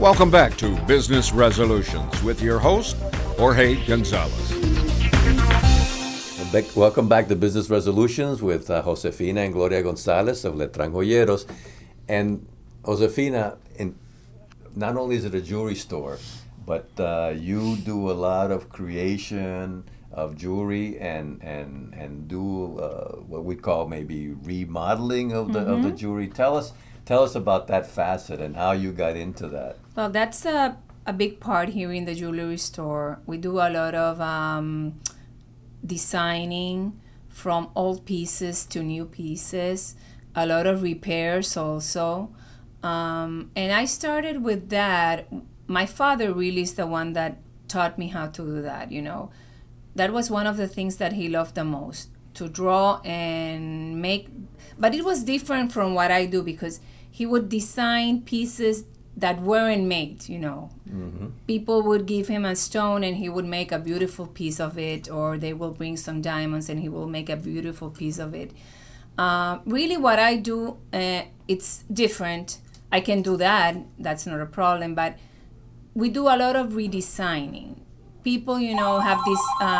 Welcome back to Business Resolutions with your host, Jorge Gonzalez. Welcome back to Business Resolutions with Josefina and Gloria Gonzalez of Letran Joyeros. And Josefina, not only is it a jewelry store, but you do a lot of creation of jewelry and do what we call maybe remodeling of the jewelry. Tell us about that facet and how you got into that. Well, that's a big part here in the jewelry store. We do a lot of designing from old pieces to new pieces, a lot of repairs also. And I started with that. My father really is the one that taught me how to do that, you know. That was one of the things that he loved the most, to draw and make. But it was different from what I do because he would design pieces that weren't made, you know. Mm-hmm. People would give him a stone and he would make a beautiful piece of it, or they will bring some diamonds and he will make a beautiful piece of it. Really what I do, it's different. I can do that, that's not a problem, but we do a lot of redesigning. People, you know, have this...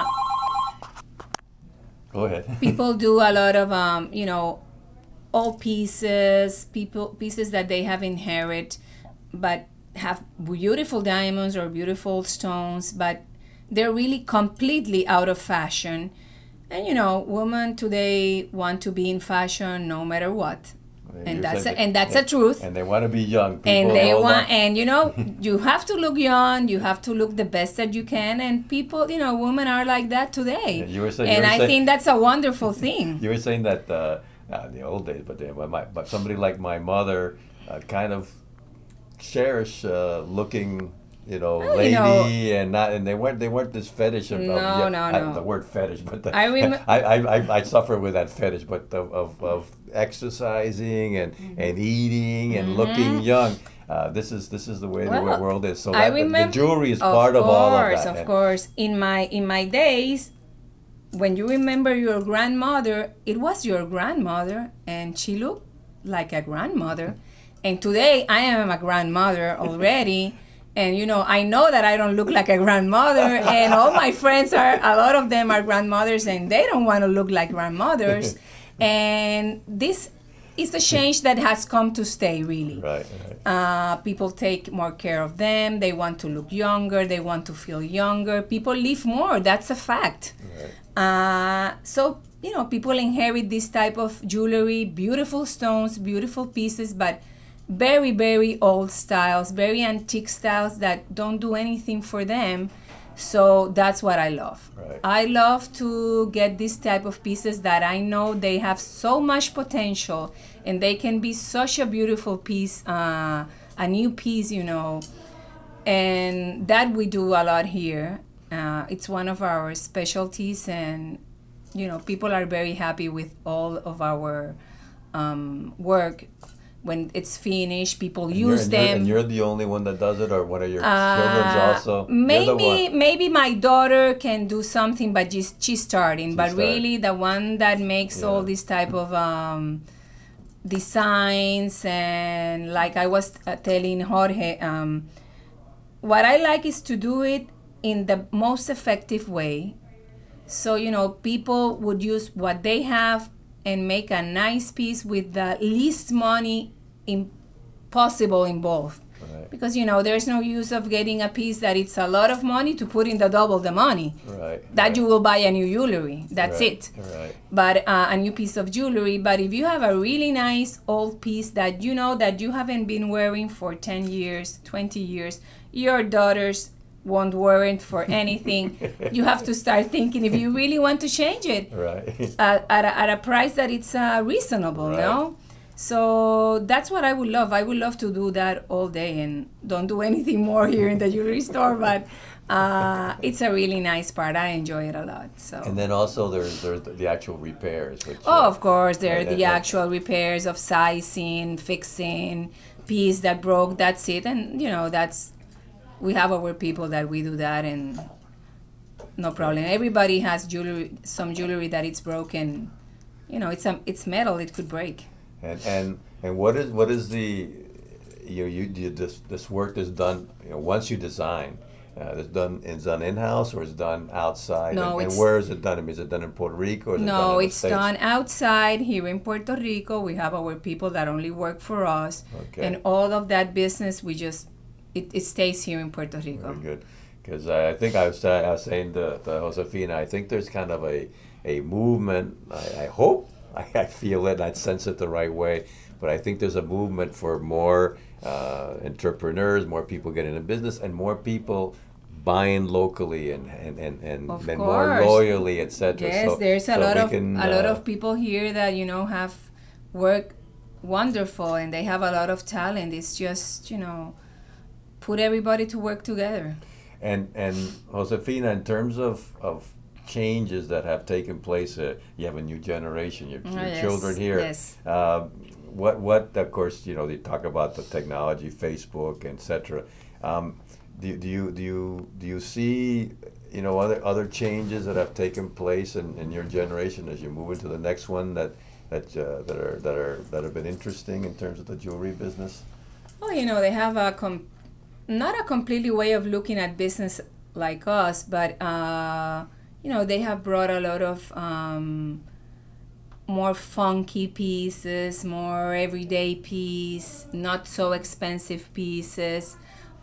Go ahead. People do a lot of, you know, old pieces, pieces that they have inherited, but have beautiful diamonds or beautiful stones, but they're really completely out of fashion. And, you know, women today want to be in fashion no matter what. And that's the truth. And they want to be young. And you know, you have to look young. You have to look the best that you can. And people, you know, women are like that today. I think that's a wonderful thing. You were saying that in the old days, but somebody like my mother kind of cherish looking, you know, lady, you know, and they weren't this fetish of no. The word fetish, but I suffer with that fetish, but of exercising and eating and looking young. This is the way the world is. So the jewelry is part of all of that. Of course, in my days, when you remember your grandmother, it was your grandmother, and she looked like a grandmother. And today, I am a grandmother already. And, you know, I know that I don't look like a grandmother. And all my friends a lot of them are grandmothers, and they don't want to look like grandmothers. And this is a change that has come to stay, really. Right. People take more care of them. They want to look younger. They want to feel younger. People live more. That's a fact. Right. So, you know, people inherit this type of jewelry, beautiful stones, beautiful pieces, but very, very old styles, very antique styles that don't do anything for them. So that's what I love. Right. I love to get this type of pieces that I know they have so much potential and they can be such a beautiful piece, a new piece, you know. And that we do a lot here. It's one of our specialties, and, you know, people are very happy with all of our work. When it's finished, people use them. And you're the only one that does it, or one of your children's also? Maybe my daughter can do something, but she's starting. Really, the one that makes all this type of designs, and like I was telling Jorge, what I like is to do it in the most effective way. So, you know, people would use what they have and make a nice piece with the least money possible involved. Right. Because, you know, there's no use of getting a piece that it's a lot of money to put in double the money. Right. You will buy a new jewelry. That's it. Right. But a new piece of jewelry. But if you have a really nice old piece that you know that you haven't been wearing for 10 years, 20 years, your daughters won't wear it for anything. You have to start thinking if you really want to change it. Right. At a price that it's reasonable, no? So that's what I would love. I would love to do that all day and don't do anything more here in the jewelry store, but it's a really nice part. I enjoy it a lot. So. And then also there's the actual repairs. Which, of course, there are the actual repairs of sizing, fixing, piece that broke, that's it. And, you know, we have our people that we do that, and no problem. Everybody has some jewelry that it's broken. You know, it's metal, it could break. And what is the this work is done, once you design. It's done in-house or it's done outside? No, and where is it done? I mean, is it done in Puerto Rico? Or is it done in the it's States? done outside here in Puerto Rico. We have our people that only work for us. Okay. And all of that business, it stays here in Puerto Rico. Very good. Because I think I was saying to Josefina, I think there's kind of a movement, I hope, I feel it, I sense it the right way, but I think there's a movement for more entrepreneurs, more people getting in business, and more people buying locally and more loyally, etc. Yes, there's a lot of people here that have work wonderful, and they have a lot of talent. It's just put everybody to work together. And Josefina, in terms of changes that have taken place, you have a new generation, your Yes, children here. yes. What of course they talk about the technology, Facebook, etc. Do you see other changes that have taken place in your generation as you move into the next one that have been interesting in terms of the jewelry business? Oh, they have not a completely way of looking at business like us, but they have brought a lot of more funky pieces, more everyday piece, not so expensive pieces.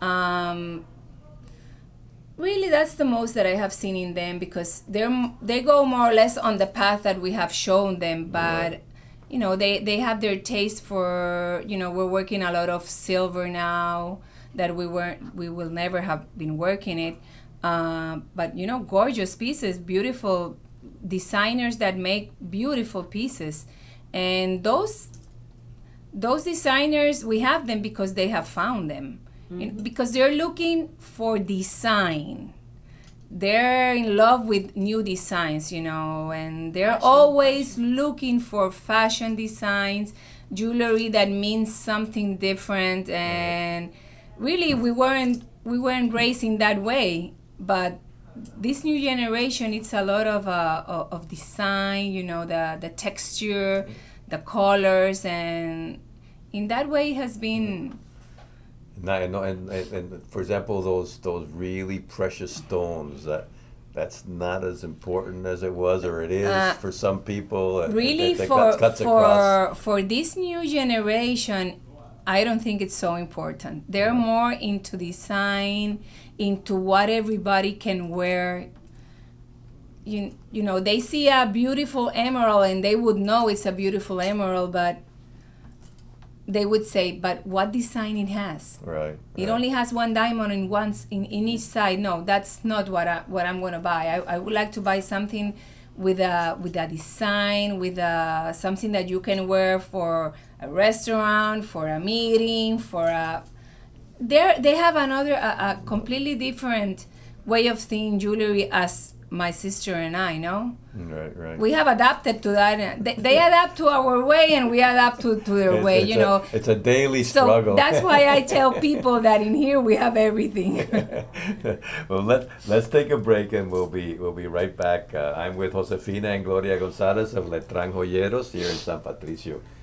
Really, that's the most that I have seen in them, because they go more or less on the path that we have shown them, but they have their taste for, we're working a lot of silver now that we will never have been working it, but gorgeous pieces, beautiful designers that make beautiful pieces, and those designers, we have them because they have found them. Because they're looking for design. They're in love with new designs, and they're always looking for fashion designs, jewelry that means something different. And really, we weren't raised in that way. But this new generation, it's a lot of design, the texture, the colors, and in that way, it has been. And for example, those really precious stones, that's not as important as it was, or it is for some people. Really, for this new generation, I don't think it's so important. They're more into design, into what everybody can wear. They see a beautiful emerald and they would know it's a beautiful emerald, but they would say, but what design it has? Right. It only has one diamond in each side. No, that's not what I'm going to buy. I would like to buy something with a design, with something that you can wear for a restaurant, for a meeting, they have a completely different way of seeing jewelry as my sister and I, Right. We have adapted to that. They adapt to our way, and we adapt to their way. It's a daily struggle. So that's why I tell people that in here we have everything. Well, let's take a break, and we'll be right back. I'm with Josefina and Gloria Gonzalez of Letran Joyeros here in San Patricio.